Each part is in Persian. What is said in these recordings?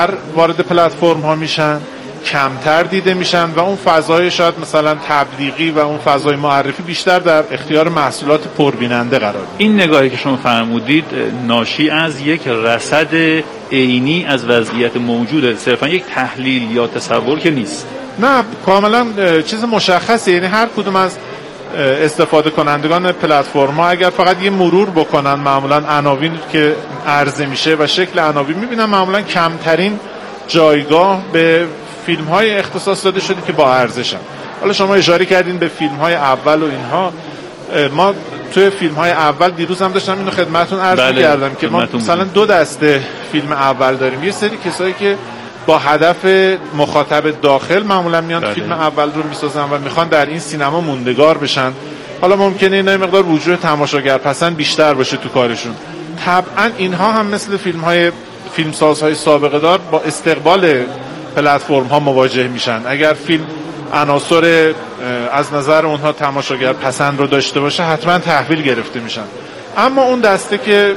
وارد پلتفرم ها میشن، کمتر دیده میشن و اون فضای شاید مثلا تبلیغی و اون فضای معرفی بیشتر در اختیار محصولات پربیننده قرار میگیره. این نگاهی که شما فرمودید ناشی از یک رصد عینی از وضعیت موجوده، صرفا یک تحلیل یا تصور که نیست. نه، کاملا چیز مشخصه. یعنی هر کدوم از استفاده کنندگان پلتفرم ها اگر فقط یه مرور بکنن معمولا عناوین که عرضه میشه و شکل عناوین میبینن، معمولا کمترین جایگاه به فیلم های اختصاص داده شده که با ارزشن. حالا شما اشاره کردین به فیلم های اول و اینها. ما توی فیلم های اول دیروز هم داشتم اینو خدمتتون عرض کردم که ما مثلا 2 دسته فیلم اول داریم. یه سری کسایی که با هدف مخاطب داخل معمولا میان فیلم اول رو میسازن و میخوان در این سینما موندگار بشن. حالا ممکنه اینا مقدار وجوه تماشاگر پسند بیشتر باشه تو کارشون. طبعا اینها هم مثل فیلمسازهای سابقه دار با استقبال پلتفرم ها مواجه میشن. اگر فیلم عناصر از نظر اونها تماشاگر پسند رو داشته باشه حتما تحویل گرفته میشن. اما اون دسته که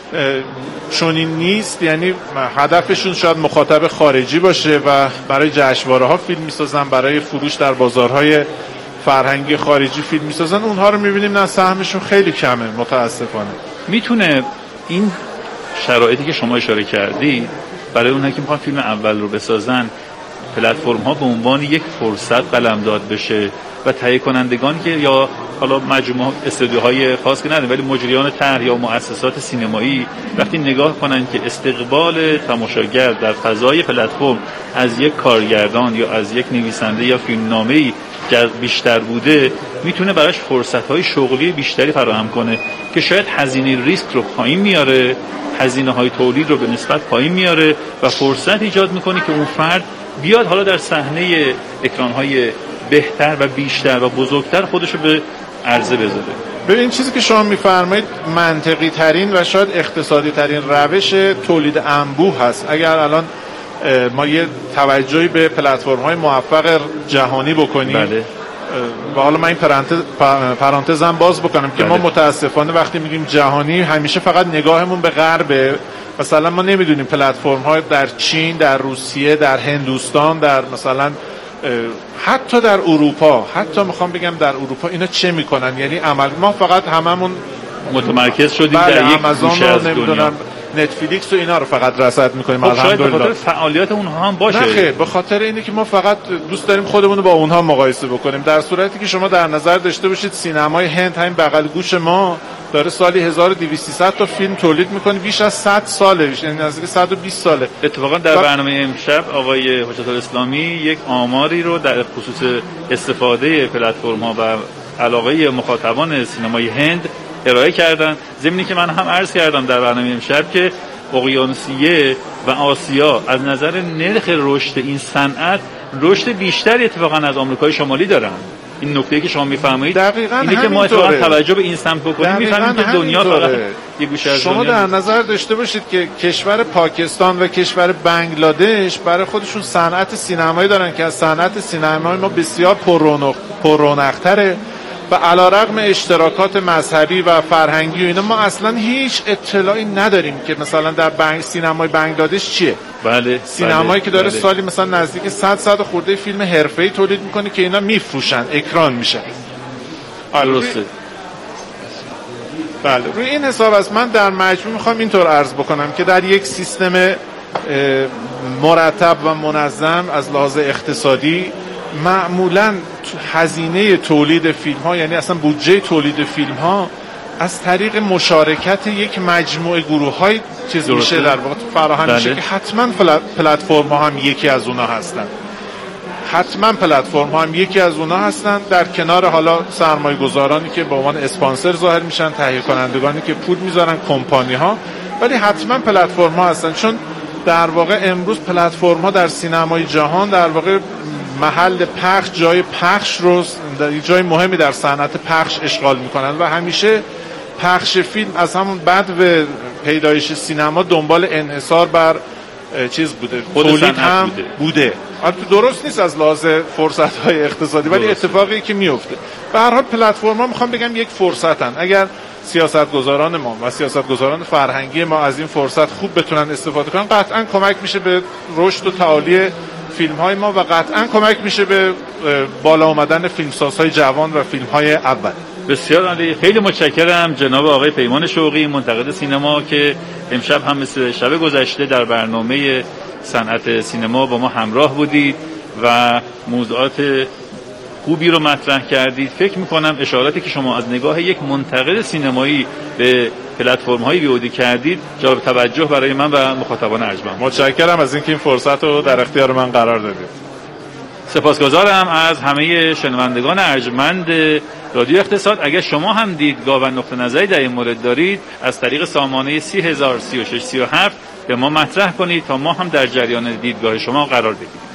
چنین نیست، یعنی هدفشون شاید مخاطب خارجی باشه و برای جشنواره ها فیلم میسازن، برای فروش در بازارهای فرهنگی خارجی فیلم میسازن، اونها رو میبینیم نه، سهمشون خیلی کمه متاسفانه. میتونه این شرایطی که شما اشاره کردی برای اونها که میخوان فیلم اول رو بسازن، پلتفرم ها به عنوان یک فرصت قلمداد بشه و تهیه کنندگان که یا حالا مجموعه استودیوهای خاص که نداریم ولی مجریان طرح یا مؤسسات سینمایی وقتی نگاه کنن که استقبال تماشاگر در فضای پلتفرم از یک کارگردان یا از یک نویسنده یا فیلمنامه‌ای بیشتر بوده، میتونه براش فرصت‌های شغلی بیشتری فراهم کنه که شاید هزینه ریسک رو پایین میاره، هزینه‌های تولید رو به نسبت پایین میاره و فرصت ایجاد میکنه که اون فرد بیاد حالا در صحنه اکران‌های بهتر و بیشتر و بزرگتر خودشو به عرضه بذاره. ببین چیزی که شما میفرمایید منطقی ترین و شاید اقتصادی ترین روش تولید انبوه هست. اگر الان ما یه توجهی به پلتفرم های موفق جهانی بکنیم، بله. و حالا من این پرانتزم باز بکنم که ما متاسفانه وقتی میگیم جهانی همیشه فقط نگاهمون به غربه. مثلا ما نمیدونیم پلتفرم های در چین، در روسیه، در هندوستان، در مثلا حتی در اروپا، حتی میخوام بگم در اروپا اینا چه میکنن. یعنی ما فقط هممون متمرکز شدیم در یک گوشه از دنیا، نتفلیکس و اینا رو فقط رصد میکنیم. خب شاید به خاطر فعالیت اونها هم باشه. نه، به خاطر اینه که ما فقط دوست داریم خودمون رو با اونها مقایسه بکنیم، در صورتی که شما در نظر داشته باشید سینمای هند همین بغل گوش ما داره سالی 1200 تا فیلم تولید میکنه، بیش از 100 ساله، یعنی نزدیک 120 ساله. اتفاقا در برنامه امشب آقای حجت الاسلامی یک آماری رو در خصوص استفاده پلتفرم ها و علاقه مخاطبان سینمای هند ارائه کردن، ضمنی که من هم عرض کردم در برنامه امشب که اقیانوسیه و آسیا از نظر نرخ رشد این صنعت رشد بیشتری اتفاقا از آمریکای شمالی دارن. این نکته که شما میفرمایید اینه که ما اتفاقا توجه به این سمت بکنیم میفهمیم که دنیا فقط یه گوشه از شما در نظر داشته باشید که کشور پاکستان و کشور بنگلادش برای خودشون صنعت سینمایی دارن که از صنعت سینمای ما بسیار پررونق‌تره و علیرغم اشتراکات مذهبی و فرهنگی و اینا ما اصلا هیچ اطلاعی نداریم که مثلا در سینمای بنگلادش چیه. بله، سینمایی که داره سالی مثلا نزدیک 100 خورده فیلم حرفه‌ای تولید میکنه که اینا میفروشن، اکران میشن. درسته. بله، روی این حساب است من در مجموع میخوام اینطور عرض بکنم که در یک سیستم مرتب و منظم از لحاظ اقتصادی معمولاً هزینه تولید فیلم ها، یعنی اصلا بودجه تولید فیلم ها از طریق مشارکت یک مجموعه گروه های چیز میشه در واقع فراهم میشه که حتما پلتفرم ها هم یکی از اونها هستن. حتما پلتفرم ها هم یکی از اونها هستن، در کنار حالا سرمایه گذارانی که به عنوان اسپانسر ظاهر میشن، تهیه کنندگانی که پول میذارن، کمپانی ها، ولی حتما پلتفرم ها هستن. چون در واقع امروز پلتفرم ها در سینمای جهان در واقع محل پخش، جای پخش رو جای مهمی در صنعت پخش اشغال میکنن و همیشه پخش فیلم از همون بعد به پیدایش سینما دنبال انحصار بر چیز بوده، تولید هم بوده. البته درست نیست از لحاظ فرصت‌های اقتصادی، ولی اتفاقی که میفته. به هر حال پلتفرم‌ها میخوام بگم یک فرصتن. اگر سیاستگزاران ما و سیاستگزاران فرهنگی ما از این فرصت خوب بتونن استفاده کنن، قطعا کمک میشه به رشد و تعالی فیلم‌های ما و قطعا کمک میشه به بالا آمدن فیلمسازهای جوان و فیلم‌های اول. بسیار عالی. خیلی متشکرم جناب آقای پیمان شوقی، منتقد سینما، که امشب هم مثل شب گذشته در برنامه صنعت سینما با ما همراه بودید و موضوعات خوبی رو مطرح کردید. فکر میکنم اشاراتی که شما از نگاه یک منتقد سینمایی به پلتفرم‌های ویودی کردید جالب توجه برای من و مخاطبان ارجمند. متشکرم از اینکه این فرصت رو در اختیار من قرار دادید. سپاسگزارم از همه شنوندگان ارجمند رادیو اقتصاد. اگر شما هم دیدگاه و نقطه نظری در این مورد دارید از طریق سامانه 3003637 به ما مطرح کنید تا ما هم در جریان دیدگاه شما قرار بگیریم.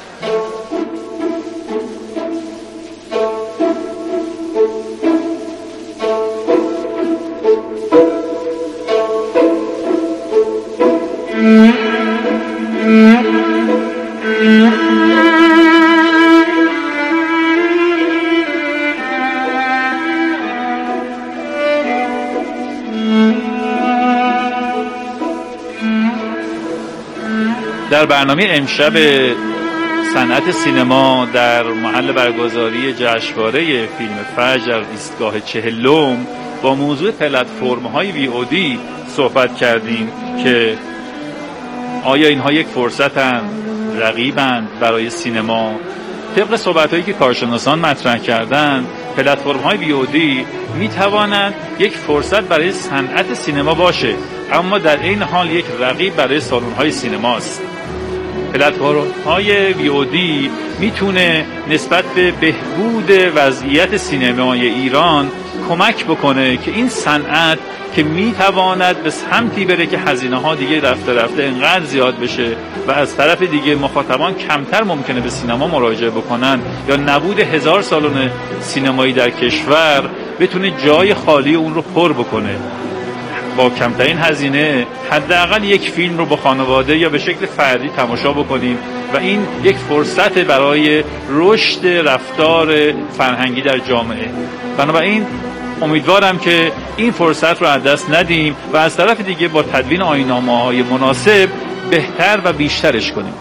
در برنامه امشب صنعت سینما در محل برگزاری جشنواره فیلم فجر ایستگاه 40 با موضوع پلتفرم‌های ویودی صحبت کردیم که آیا اینها یک فرصتن، رقیبند برای سینما؟ طبق صحبت‌هایی که کارشناسان مطرح کردند، پلتفرم‌های ویودی می‌توانند یک فرصت برای صنعت سینما باشه، اما در این حال یک رقیب برای سالن‌های سینماست. پلتفرم‌های ویودی میتونه نسبت به بهبود وضعیت سینمای ایران کمک بکنه که این صنعت که میتواند به سمتی بره که هزینه‌ها دیگه رفته انقدر زیاد بشه و از طرف دیگه مخاطبان کمتر ممکنه به سینما مراجعه بکنن یا نبود 1000 سالن سینمایی در کشور بتونه جای خالی اون رو پر بکنه. با کمترین هزینه حداقل یک فیلم رو با خانواده یا به شکل فردی تماشا بکنیم و این یک فرصت برای رشد رفتار فرهنگی در جامعه. بنابراین امیدوارم که این فرصت رو از دست ندیم و از طرف دیگه با تدوین آیین‌نامه‌های مناسب بهتر و بیشترش کنیم.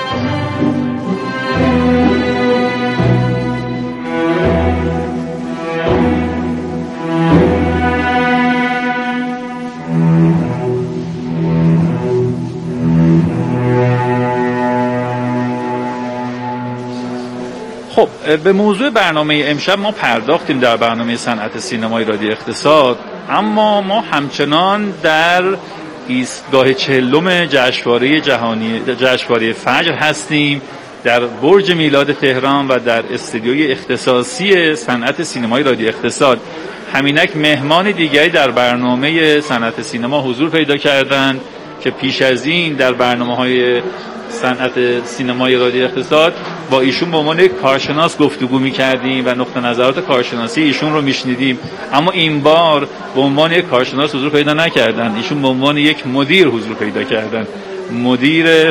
خب به موضوع برنامه امشب ما پرداختیم در برنامه صنعت سینمای رادیو اقتصاد، اما ما همچنان در ایستگاه 40 جشنواره جهانی جشنواره فجر هستیم در برج میلاد تهران و در استودیوی اختصاصی صنعت سینمای رادیو اقتصاد. همینک مهمان دیگری در برنامه صنعت سینما حضور پیدا کردند که پیش از این در برنامه‌های صنعت سینمای رادیو اقتصاد با ایشون به عنوان یک کارشناس گفتگو می‌کردیم و نقطه نظرات کارشناسی ایشون رو میشنیدیم، اما این بار به عنوان یک کارشناس حضور پیدا نکردن، ایشون به عنوان یک مدیر حضور پیدا کردن، مدیر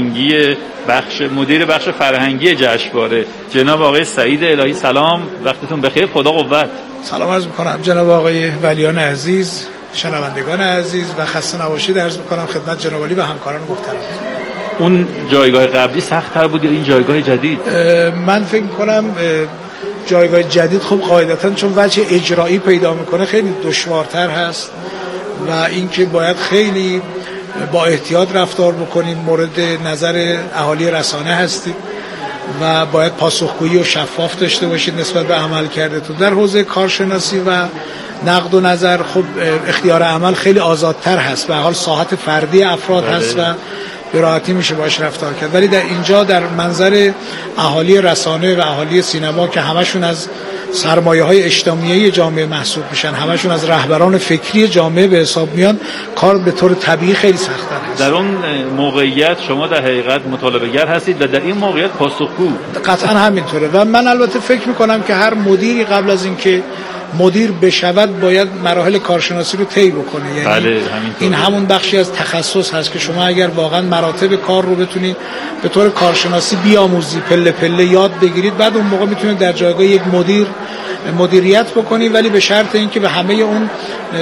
بخش فرهنگی جشنواره. جناب آقای سعید الهی، سلام، وقتتون بخیر، خدا قوت. سلام عرض می‌کنم جناب آقای ولیان عزیز، شنوندگان عزیز و خسته نباشید عرض می‌کنم خدمت جناب عالی و همکاران محترم. اون جایگاه قبلی سخت‌تر بود یا این جایگاه جدید؟ من فکر می‌کنم جایگاه جدید خب قاعدتاً چون وجه اجرایی پیدا می‌کنه خیلی دشوارتر هست و اینکه باید خیلی با احتیاط رفتار بکنیم، مورد نظر اهالی رسانه هستید و باید پاسخگویی و شفاف داشته باشید نسبت به عمل کردتون. در حوزه کارشناسی و نقد و نظر خب اختیار عمل خیلی آزادتر هست، به حال ساحت فردی افراد هست و به راحتی میشه باش رفتار کرد، ولی در اینجا در منظر اهالی رسانه و اهالی سینما که همشون از سرمایه‌های اجتماعی جامعه محسوب میشن، همشون از رهبران فکری جامعه به حساب میان، کار به طور طبیعی خیلی سخت‌تر هست. در اون موقعیت شما در حقیقت مطالبه‌گر هستید و در این موقعیت پاسخگو. قطعا همینطوره و من البته فکر میکنم که هر مدیری قبل از اینکه مدیر بشود باید مراحل کارشناسی رو طی بکنه. یعنی بله، این همون بخشی از تخصص هست که شما اگر واقعا مراتب کار رو بتونید به طور کارشناسی بیاموزی، پله پله یاد بگیرید، بعد اون موقع میتونید در جایگاه یک مدیر مدیریت بکنی، ولی به شرط اینکه به همه اون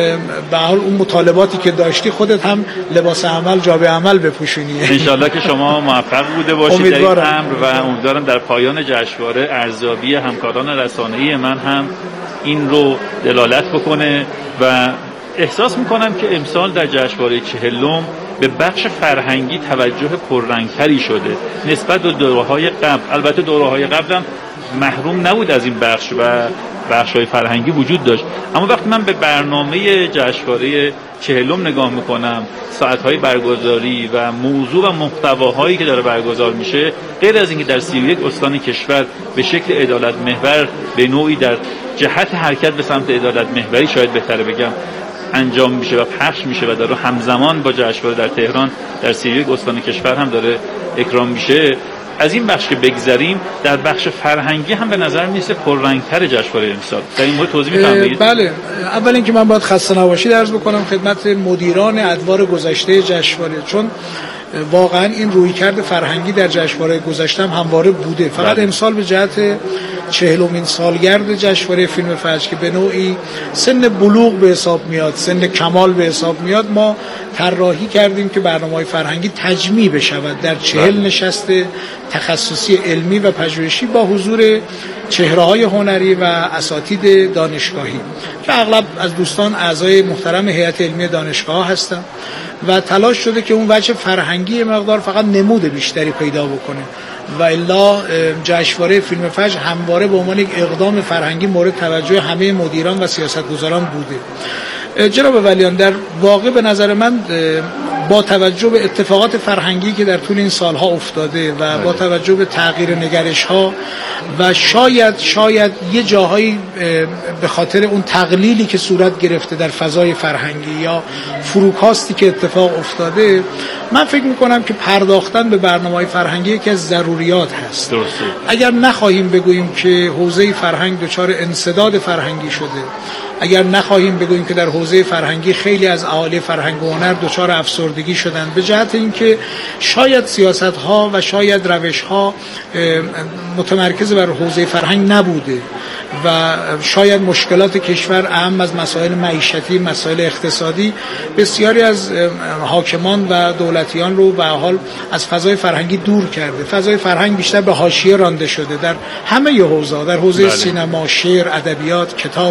به حال اون مطالباتی که داشتی خودت هم لباس عمل جا به عمل بپوشونی. انشالله که شما موفق بوده باشید در این امر و امیدوارم در پایان جشنواره ارزیابی همکاران رسانه‌ای من هم این رو دلالت بکنه و احساس میکنم که امسال در جشنواره 40 به بخش فرهنگی توجه پررنگتری شده نسبت به دوره‌های قبل. البته دوره‌های قبل هم محروم نبود از این بخش و بخش‌های فرهنگی وجود داشت، اما وقتی من به برنامه جشنواره 40 نگاه میکنم، ساعت‌های برگزاری و موضوع و محتواهایی که داره برگزار میشه، غیر از اینکه در 31 استان کشور به شکل عدالت محور به نوعی در جهت حرکت به سمت عدالت محوری شاید بهتره بگم انجام میشه و پخش میشه و داره همزمان با جشنواره در تهران در 31 استان کشور هم داره اکرام میشه، از این بخش که بگذریم در بخش فرهنگی هم به نظر میسه پررنگتر جشنواره امسال. در این مورد توضیح می‌فرمایید؟ بله، اول اینکه من باید خسته نباشید عرض بکنم خدمت مدیران ادوار گذشته جشنواره، چون واقعا این رویکرد فرهنگی در جشنواره گذشته هم همواره بوده، فقط امسال به جهت 40مین سالگرد جشنواره فیلم فجر که به نوعی سن بلوغ به حساب میاد، سن کمال به حساب میاد، ما طراحی کردیم که برنامه‌های فرهنگی تجمیع بشود در 40 نشست تخصصی علمی و پژوهشی با حضور چهره‌های هنری و اساتید دانشگاهی که اغلب از دوستان اعضای محترم هیئت علمی دانشگاه هستند و تلاش شده که اون وجه فرهنگی مقدار فقط نمود بیشتری پیدا بکنه و الا جشنواره فیلم فجر همواره به عنوان یک اقدام فرهنگی مورد توجه همه مدیران و سیاستگزاران بوده. جناب ولیان، در واقع به نظر من با توجه به اتفاقات فرهنگی که در طول این سالها افتاده و با توجه به تغییر نگرش‌ها و شاید یه جاهایی به خاطر اون تقلیلی که صورت گرفته در فضای فرهنگی یا فروکاستی که اتفاق افتاده، من فکر می‌کنم که پرداختن به برنامه‌های فرهنگی یکی از ضروریات هست. درسته. اگر نخواهیم بگوییم که حوزه فرهنگ دچار انسداد فرهنگی شده، اگر نخواهیم بگوییم که در حوزه فرهنگی خیلی از اهالی فرهنگ و هنر دچار افسردگی شدند به جهت اینکه شاید سیاست‌ها و شاید روش‌ها متمرکز بر حوزه فرهنگ نبوده و شاید مشکلات کشور اهم از مسائل معیشتی، مسائل اقتصادی بسیاری از حاکمان و دولتیان رو به حال از فضای فرهنگی دور کرده. فضای فرهنگ بیشتر به حاشیه رانده شده در همه حوزه‌ها، در حوزه سینما، شعر، ادبیات، کتاب،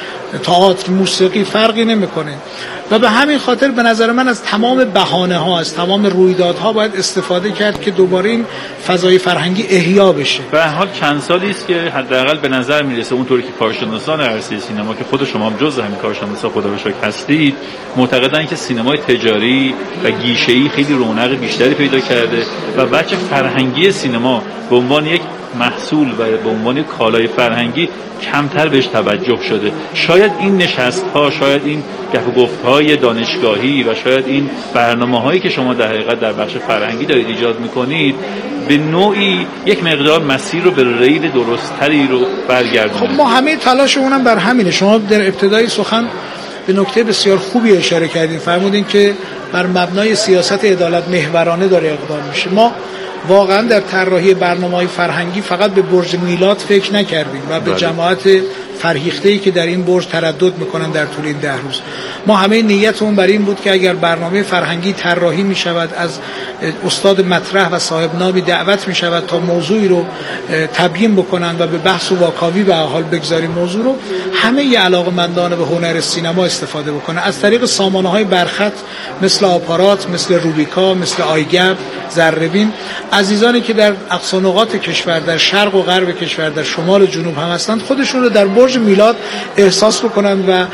تئاتر، موسیقی فرقی نمیکنه و به همین خاطر به نظر من از تمام بهانه‌ها، از تمام رویدادها باید استفاده کرد که دوباره این فضای فرهنگی احیا بشه. به هر حال چند سالی است که حداقل به نظر میرسه اونطوری که کارشناسان عرصه سینما که خود شما هم جزء همین کارشناسا خدا رو شکر هستید معتقدن که سینمای تجاری و گیشه‌ای خیلی رونق بیشتری پیدا کرده و بچه فرهنگی سینما به عنوان یک محصول و به عنوان کالای فرهنگی کمتر بهش توجه شده. شاید این نشست‌ها، شاید این گپ و گفت‌های دانشگاهی و شاید این برنامه‌هایی که شما در حقیقت در بخش فرهنگی دارید ایجاد می‌کنید به نوعی یک مقدار مسیر رو به ریل درست‌تری رو برگردونه. خب ما همه تلاشمون هم بر همینه. شما در ابتدای سخن به نکته بسیار خوبی اشاره کردین، فرمودین که بر مبنای سیاست عدالت محورانه داره اقدام میشه. ما واقعا در طراحی برنامه‌های فرهنگی فقط به برج میلاد فکر نکردیم و به جماعت فرهیخته‌ای که در این برج تردد میکنن در طول این 10 روز. ما همه نیتمون برای این بود که اگر برنامه فرهنگی طراحی میشود، از استاد مطرح و صاحب نامی دعوت میشود تا موضوعی رو تبیین بکنن و به بحث و واکاوی به حال بگذاریم موضوع رو، همه علاقه‌مندان به هنر سینما استفاده بکنن از طریق سامانه‌های برخط مثل آپارات، مثل روبیکا، مثل آیگب، ذره‌بین. عزیزانی که در اقصا نقاط کشور، در شرق و غرب کشور، در شمال و جنوب هم هستند، خودشون رو در برج میلاد احساس بکنن و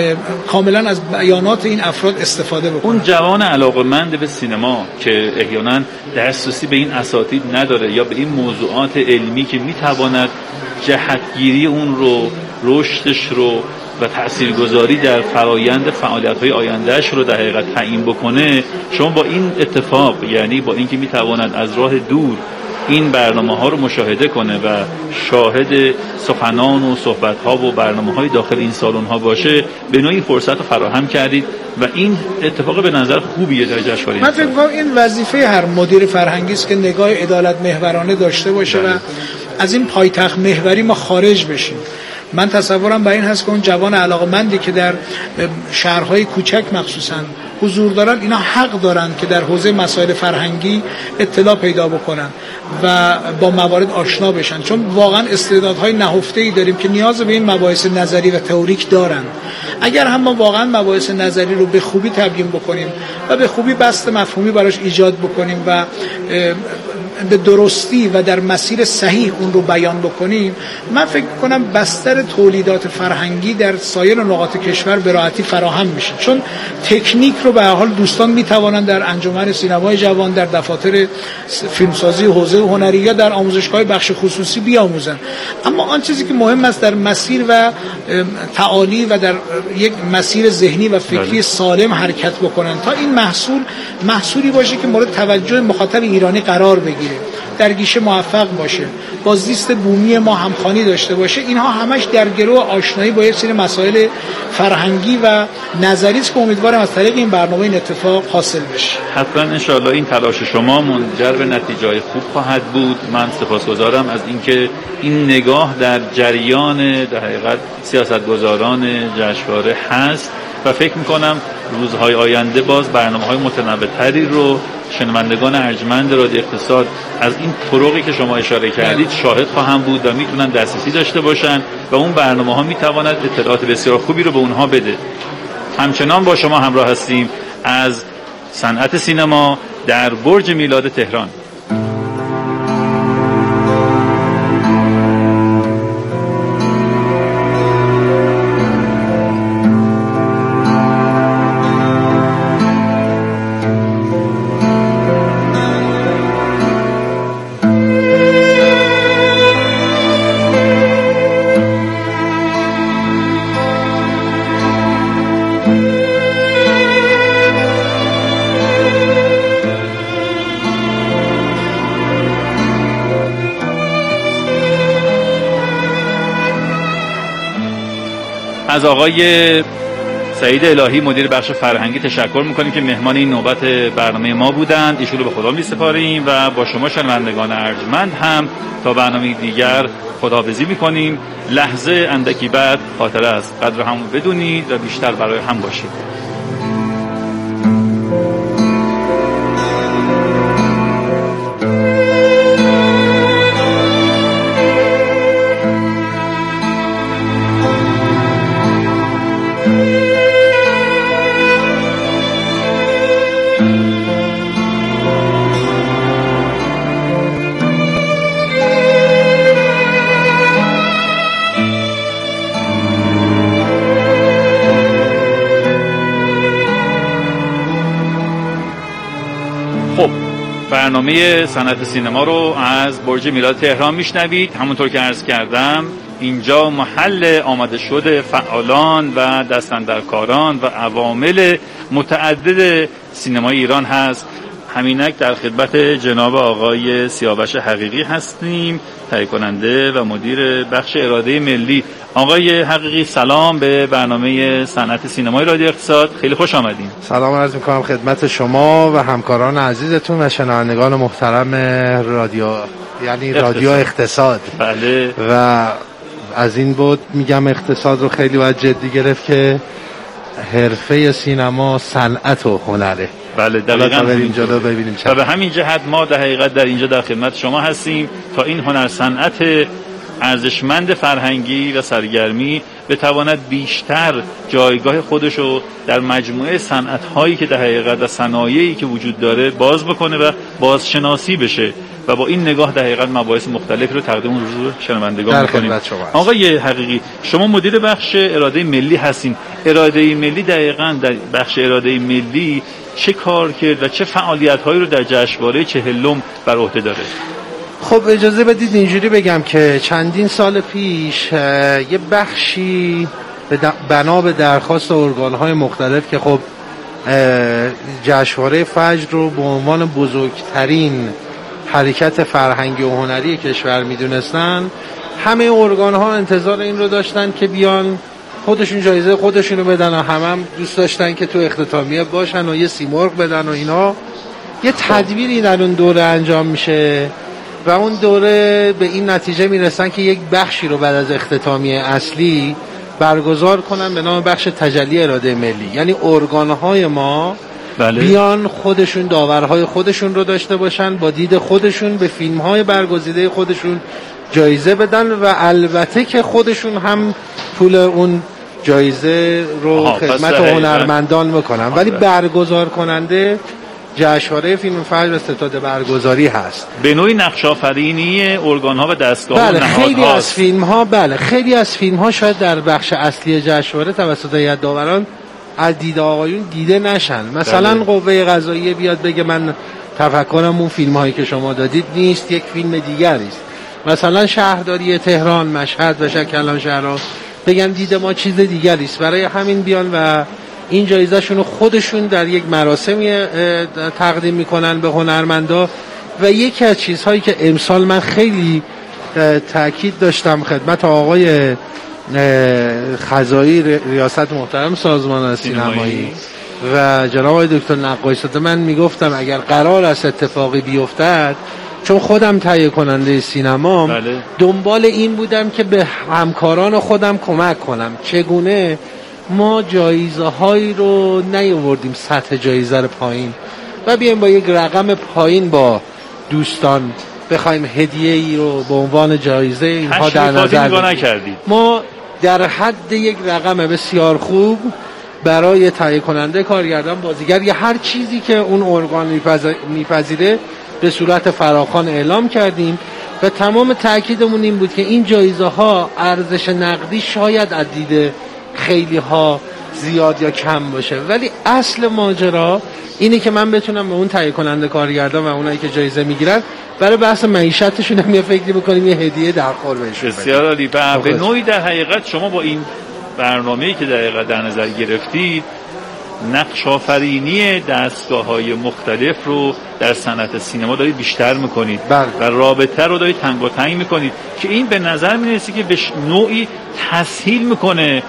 کاملا از بیانات این افراد استفاده بکنن. اون جوان علاقه‌مند به سینما که احیانا دسترسی به این اساتید نداره یا به این موضوعات علمی که میتواند جهتگیری اون رو، رشدش رو و تاثیرگذاری در فرایند فعالیت‌های آیندهش رو در حقیقت تعیین بکنه، شما با این اتفاق، یعنی با اینکه میتواند از راه دور این برنامه‌ها رو مشاهده کنه و شاهد سخنان و صحبت‌ها و برنامه‌های داخل این سالن‌ها باشه، به نوعی فرصت رو فراهم کردید و این اتفاق به نظر خوبیه در جشنواره. من فکر می‌کنم این وظیفه هر مدیر فرهنگی است که نگاه عدالت محورانه داشته باشه و از این پایتخت محوری ما خارج بشیم من تصورم بر این هست که اون جوان علاقه‌مندی که در شهرهای کوچک مخصوصاً حضور دارن، اینا حق دارن که در حوزه مسائل فرهنگی اطلاع پیدا بکنن و با موارد آشنا بشن، چون واقعا استعدادهای نهفته‌ای داریم که نیاز به این مباحث نظری و تئوریک دارن. اگر هم ما واقعا مباحث نظری رو به خوبی تبیین بکنیم و به خوبی بسط مفهومی براش ایجاد بکنیم و به درستی و در مسیر صحیح اون رو بیان بکنیم، من فکر کنم بستر تولیدات فرهنگی در سایر نقاط کشور به راحتی فراهم میشه، چون تکنیک رو به هر حال دوستان میتوانند در انجمن سینمای جوان، در دفاتر فیلمسازی حوزه هنری یا در آموزشگاه بخش خصوصی بیاموزن. اما آن چیزی که مهم است در مسیر و تعالی و در یک مسیر ذهنی و فکری سالم حرکت بکنن تا این محصولی باشه که مورد توجه مخاطب ایرانی قرار بگیره، در گیشه موفق باشه، با زیست بومی ما همخوانی داشته باشه. اینها همش در گرو آشنایی با یک سری مسائل فرهنگی و نظری است که امیدوارم از طریق این برنامه این اتفاق حاصل بشه. حتما ان شاء الله این تلاش شما منجر به نتیجه‌های خوب خواهد بود. من سپاسگزارم از اینکه این نگاه در جریان در حقیقت سیاستگزاران جشنواره هست و فکر می‌کنم روزهای آینده باز برنامه‌های متنوع‌تری رو شنوندگان ارجمند رادیو اقتصاد از این طرقی که شما اشاره کردید شاهد خواهم بود و میتونن دسترسی داشته باشن و اون برنامه‌ها میتواند اطلاعات بسیار خوبی رو به اونها بده. همچنان با شما همراه هستیم از صنعت سینما در برج میلاد تهران. از آقای سعید الهی مدیر بخش فرهنگی تشکر میکنیم که مهمان این نوبت برنامه ما بودند. ایشون رو به خدا میسپاریم و با شما شنوندگان ارجمند هم تا برنامه دیگر خداحافظی میکنیم. لحظه اندکی بعد خاطره است، قدر همون بدونید و بیشتر برای هم باشید. برنامه صنعت سینما رو از برج میلاد تهران میشنوید. همونطور که عرض کردم اینجا محل آماده شده فعالان و دستاندرکاران و عوامل متعدد سینمای ایران هست. همینک در خدمت جناب آقای سیاوش حقیقی هستیم، تهیه کننده و مدیر بخش اراده ملی. آقای حقیقی سلام به برنامه صنعت سینمای رادیو اقتصاد، خیلی خوش آمدین. سلام عرض می‌کنم خدمت شما و همکاران عزیزتون و شنوندگان محترم رادیو اقتصاد. بله. و از این بود میگم اقتصاد رو خیلی باید جدی گرفت که حرفه سینما صنعت و هنره. بله دقیقاً اینجا رو ببینیم و به همین جهت ما در حقیقت در اینجا در خدمت شما هستیم تا این هنر صنعت ارزشمند فرهنگی و سرگرمی بتواند بیشتر جایگاه خودش رو در مجموعه صنعت‌هایی که در حقیقت و صنایعی که وجود داره باز بکنه و بازشناسی بشه و با این نگاه در حقیقت مباحث مختلف رو تقدیم حضور شنوندگان می‌کنیم. آقای حقیقی شما مدیر بخش اراده ملی هستین. اراده ملی دقیقاً در بخش اراده ملی چه کار کرد و چه فعالیت‌هایی رو در جشنواره 40 بر عهده داره؟ خب اجازه بدید اینجوری بگم که چندین سال پیش یه بخشی بنا به درخواست ارگان‌های مختلف که خب جشنواره فجر رو به عنوان بزرگترین حرکت فرهنگی و هنری کشور میدونستن، همه ارگان‌ها انتظار این رو داشتن که بیان خودشون جایزه خودشونو بدن و هم دوست داشتن که تو اختتامیه باشن و یه سیمرغ بدن و اینا. یه تدبیری در اون دوره انجام میشه و اون دوره به این نتیجه میرسن که یک بخشی رو بعد از اختتامیه اصلی برگزار کنن به نام بخش تجلی اراده ملی، یعنی ارگانهای ما بیان خودشون داورهای خودشون رو داشته باشن، با دید خودشون به فیلمهای برگزیده خودشون جایزه بدن و البته که خودشون هم پول اون جایزه رو خدمت هنرمندان میکنن، ولی برگزار کننده جشنواره فیلم فجر و ستاد برگزاری هست. به نوعی نقش آفرینی ارگان‌ها و دستگاه‌ها و نهادها. خیلی از فیلم‌ها شاید در بخش اصلی جشنواره توسط هیئت داوران از دید آقایون دیده نشن. مثلا قوه قضاییه بیاد بگه من تفکرم اون فیلم‌هایی که شما دادید نیست، یک فیلم دیگری است. مثلا شهرداری تهران، مشهد و شکلانشهرها بگن دید ما چیز دیگری است، برای همین بیان و این جایزه‌شون رو خودشون در یک مراسمی تقدیم میکنن به هنرمندا. و یکی از چیزهایی که امسال من خیلی تاکید داشتم خدمت آقای خزایی ریاست محترم سازمان سینمایی و جناب آقای دکتر نقاشی، من میگفتم اگر قرار است اتفاقی بیفتد، چون خودم تهیه کننده سینمام دنبال این بودم که به همکاران خودم کمک کنم چگونه ما جایزه هایی رو نیاوردیم سطح جایزه رو پایین و بیایم با یک رقم پایین با دوستان بخوایم هدیه ای رو به عنوان جایزه اینها در نظر بگیریم. ما در حد یک رقم بسیار خوب برای تهیه کننده، کارگردان، بازیگر یا هر چیزی که اون ارگان میپذیره به صورت فراخوان اعلام کردیم و تمام تأکیدمون این بود که این جایزه ها ارزش نقدی شاید از دید خیلی ها زیاد یا کم باشه، ولی اصل ماجرا اینه که من بتونم به اون تهیه کننده، کارگردان و اونایی که جایزه میگیرن برای بحث معیشتشون هم یه فکری بکنیم، یه هدیه درخور بهشون بدیم. بسیار عالی. و به نوعی در حقیقت شما با این برنامه‌ای که در حقیقت در نظر گرفتید نقش آفرینی دستگاه‌های مختلف رو در صنعت سینما دارید بیشتر می‌کنید و رابطه رو دارید تنگاتنگ می‌کنید که این به نظر می‌رسه که به نوعی تسهیل می‌کنه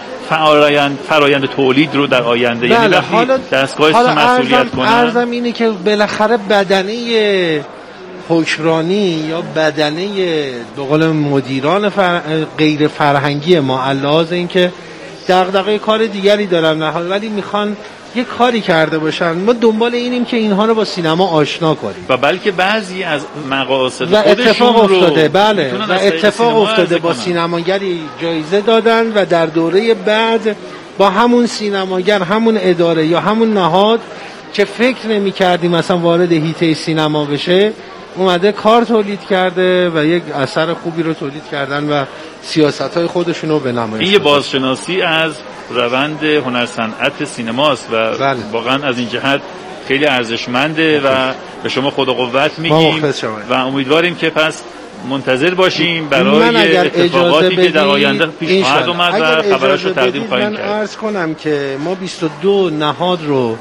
فرایند تولید رو در آینده. یعنی وقتی دستگاه مسئولیت کنن، عرضم اینه که بالاخره بدنه حکمرانی یا بدنه به قول مدیران غیر فرهنگی ما علاوه اینکه دغدغه کار دیگری دارن ولی میخوان یه کاری کرده باشن، ما دنبال اینیم که اینها رو با سینما آشنا کنیم و بلکه بعضی از مقاصد و اتفاق افتاده و اتفاق افتاده با سینماگری جایزه دادن و در دوره بعد با همون سینماگر، همون اداره یا همون نهاد که فکر نمی کردیم مثلا وارد حیطه سینما بشه اومده کار تولید کرده و یک اثر خوبی رو تولید کردن و سیاست‌های خودشون رو به نمایش. این یه بازشناسی از روند هنر صنعت سینماست و واقعا از این جهت خیلی ارزشمنده و به شما خود و قوت میگیم و امیدواریم که پس منتظر باشیم برای اتفاقاتی که در آینده پیش خواهد اومد و خبرش رو تقدیم خواهیم کرد. من عرض کنم که ما 22 نهاد رو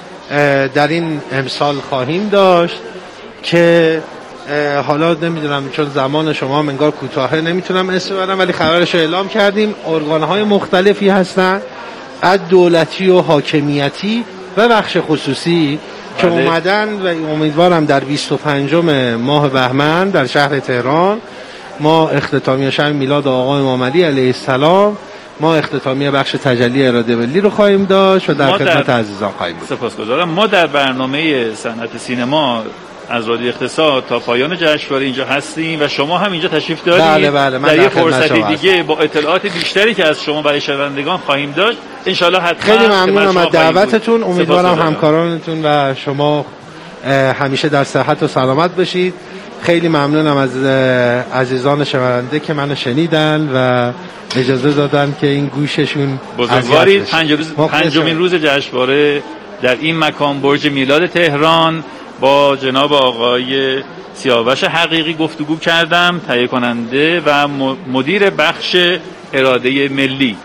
در این امسال خواهیم داشت که حالا نمیدونم چون زمان شما هم انگار کوتاهه نمیتونم اسم ببرم، ولی خبرش اعلام کردیم. ارگان‌های مختلفی هستن از دولتی و حاکمیتی و بخش خصوصی که اومدن و امیدوارم در 25 ماه بهمن در شهر تهران ما اختتامیه شب میلاد آقا امام علی علیه السلام، ما اختتامیه بخش تجلی اراده ملی رو خواهیم داشت و در خدمت عزیزان خواهیم بود. سپاسگزارم. ما در برنامه صنعت سینما از رادیو اقتصاد تا پایان جشنواره اینجا هستیم و شما هم اینجا تشریف دارید. بله در یه فرصتی دیگه با اطلاعات بیشتری که از شما برای شنوندگان خواهیم داشت ان شاءالله. حتما خیلی ممنونم از دعوتتون. امیدوارم همکارانتون و شما همیشه در صحت و سلامت باشید. خیلی ممنونم از عزیزان شنونده که منو شنیدن و اجازه دادن که این گوششون بزرگوارید. پنجمین روز جشنواره در این مکان برج میلاد تهران با جناب آقای سیاوش حقیقی گفتگو کردم، تهیه کننده و مدیر بخش اراده ملی.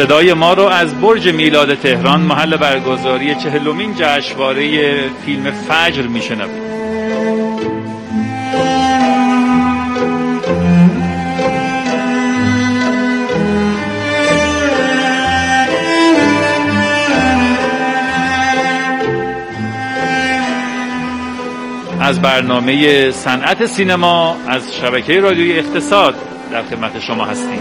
صدای ما رو از برج میلاد تهران، محل برگزاری 40مین جشنواره فیلم فجر میشنوید. از برنامه صنعت سینما از شبکه رادیویی اقتصاد در خدمت شما هستیم.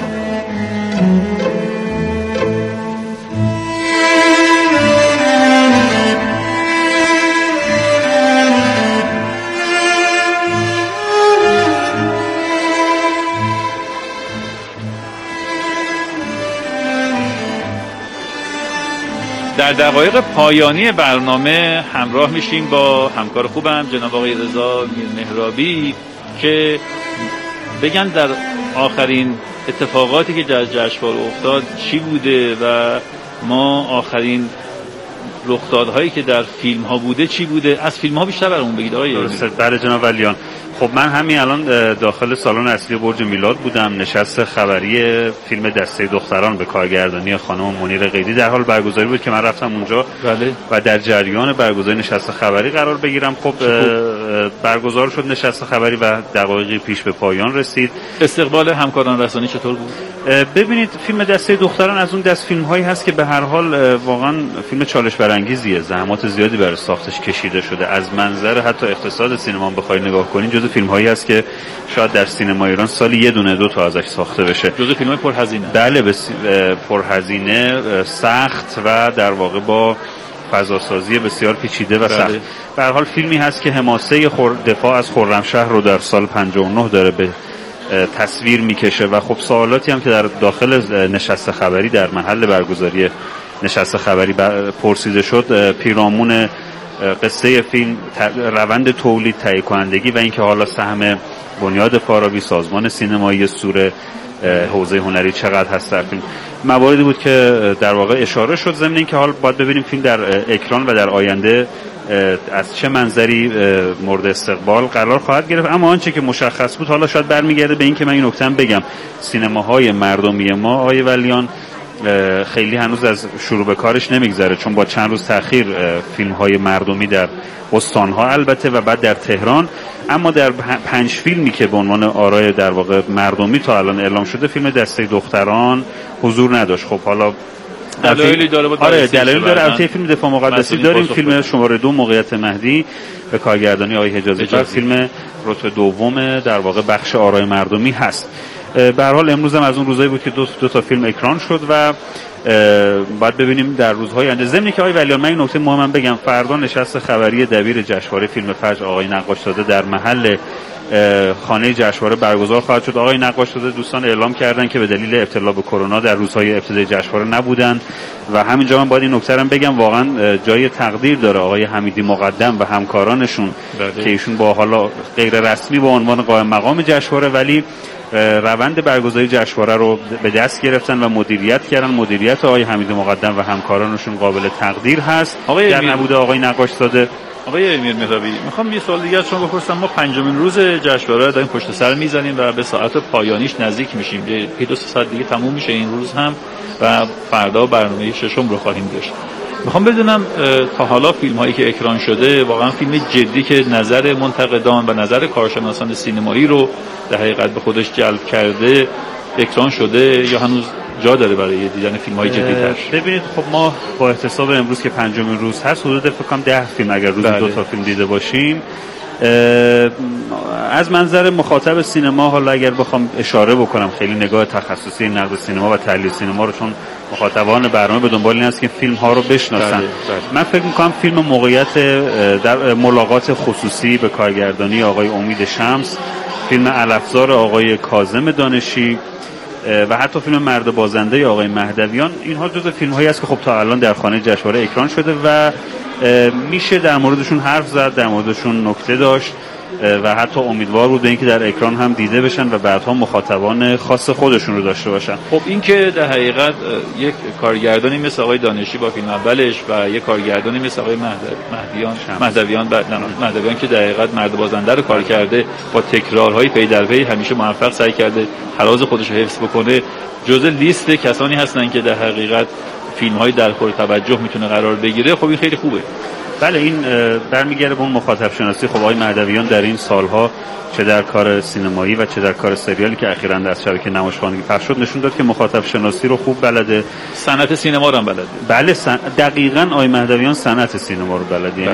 در دقایق پایانی برنامه همراه میشیم با همکار خوبم جناب آقای رضا میرمهرابی که بگن در آخرین اتفاقاتی که در جشنواره افتاد چی بوده و ما آخرین رخدادهایی که در فیلم ها بوده چی بوده. از فیلم ها بیشتر برامون بگید آقای. بله جناب ولیان. خب من همین الان داخل سالن اصلی برج میلاد بودم. نشست خبری فیلم دسته دختران به کارگردانی خانم منیر قیدی در حال برگزاری بود که من رفتم اونجا. بله. و در جریان برگزاری نشست خبری قرار بگیرم. خب برگزار شد نشست خبری و دقایقی پیش به پایان رسید. استقبال همکاران رسانه‌ای چطور بود؟ ببینید فیلم دسته دختران از اون دست فیلم هایی هست که به هر حال واقعا فیلم چالش برانگیزیه. زحمات زیادی برای ساختش کشیده شده. از منظر حتی اقتصاد سینما بخواید نگاه کنین جزو فیلم هایی هست که شاید در سینما ایران سالی یه دونه دو تا ازش ساخته بشه. جزو فیلم های پرهزینه. بله پرهزینه، سخت و در واقع با فضاسازی بسیار پیچیده و سخت. به هر حال فیلمی هست که حماسه دفاع از خرمشهر رو در سال 59 داره به تصویر میکشه و خب سوالاتی هم که در داخل نشست خبری در محل برگزاری نشست خبری پرسیده شد پیرامون قصه فیلم، روند تولید، تهیه کنندگی و اینکه حالا سهم بنیاد فارابی، سازمان سینمایی سوره، حوزه هنری چقدر هست در فیلم. مواردی بود که در واقع اشاره شد ضمن اینکه حالا باید ببینیم فیلم در اکران و در آینده از چه منظری مورد استقبال قرار خواهد گرفت. اما آنچه که مشخص بود حالا شاید برمیگرده به این که من این نکته بگم سینماهای مردمی ما آقای ولیان خیلی هنوز از شروع به کارش نمیگذره، چون با چند روز تأخیر فیلم‌های مردمی در استان‌ها البته و بعد در تهران، اما در 5 فیلمی که به عنوان آرای در واقع مردمی تا الان اعلام شده فیلم دسته دختران حضور نداشت. خب حالا دلایلی داره. آره دلایلی داره. البته فیلم دفاع مقدسی داریم، فیلم شماره 2 موقعیت مهدی به کارگردانی آقای حجازی فیلم رتبه دوم در واقع بخش آرای مردمی هست. به هر حال امروز هم از اون روزایی بود که دو تا فیلم اکران شد و باید ببینیم در روزهای آینده. ضمن که آقای ولیان من این نکته مهمم بگم، فردا نشست خبری دبیر جشنواره فیلم فجر آقای نقاش‌زاده در محل خانه جشنواره برگزار خواهد شد. آقای نقاش‌زاده دوستان اعلام کردن که به دلیل ابتلا به کرونا در روزهای ابتدای جشنواره نبودن و همینجا من باید این نکته رو بگم واقعا جای تقدیر داره آقای حمیدی مقدم و همکارانشون که ایشون با حالا غیر رسمی به عنوان قائم مقام جشنواره ولی روند برگزاری جشنواره رو به دست گرفتن و مدیریت کردن. مدیریت آقای حمید مقدم و همکارانشون قابل تقدیر هست در نبود آقای نقاش‌زاده. آقای میرمهرابی میخوام یه سوال دیگه از شما بپرسم. ما 5مین روز جشنواره رو داریم پشت سر میزنیم و به ساعت پایانیش نزدیک میشیم. یه 2 ساعت دیگه تموم میشه این روز هم و فردا برنامه ششم رو خواهیم داشت. میخوام بدونم تا حالا فیلم هایی که اکران شده واقعا فیلم جدی که نظر منتقدان و نظر کارشناسان سینمایی رو در حقیقت به خودش جلب کرده اکران شده یا هنوز جا داره برای دیدن فیلم های جدی‌تر؟ ببینید خب ما با احتساب امروز که 5مین روز هست حدود فکر کنم 10 فیلم اگر روزی 2 تا فیلم دیده باشیم. از منظر مخاطب سینما حالا اگر بخوام اشاره بکنم خیلی نگاه تخصصی نقد سینما و تحلیل سینما رو، چون مخاطبان برنامه به دنبال این است که فیلم ها رو بشناسن. من فکر می‌کنم فیلم موقعیت در ملاقات خصوصی به کارگردانی آقای امید شمس، فیلم علفزار آقای کاظم دانشی و حتی فیلم مرد بازنده آقای مهدویان، اینها جزو فیلم‌هایی است که خب تا الان در خانه جشنواره اکران شده و میشه در موردشون حرف زد، در موردشون نکته داشت. و حتی امیدوار بود به اینکه در اکران هم دیده بشن و بعدها مخاطبان خاص خودشون رو داشته باشن. خب این که در حقیقت یک کارگردانی مثل آقای دانشی با فیلم اولش و یک کارگردانی مثل آقای مهدویان که در حقیقت مرد بازنده رو کار کرده، با تکرارهای پی در پی همیشه موفق سعی کرده تراز خودش رو حفظ بکنه، جزء لیست کسانی هستن که در حقیقت فیلم‌های در خور توجه میتونه قرار بگیره. خب این خیلی خوبه. بله، این برمیگرده به اون مخاطب شناسی. خب آقای مهدویان در این سالها چه در کار سینمایی و چه در کار سریالی که اخیراً در شبکه نمایشخانگی پخش شد نشون داد که مخاطب شناسی رو خوب بلده، صنعت سینما رو هم بلده. بله دقیقاً آقای مهدویان صنعت سینما رو بلده.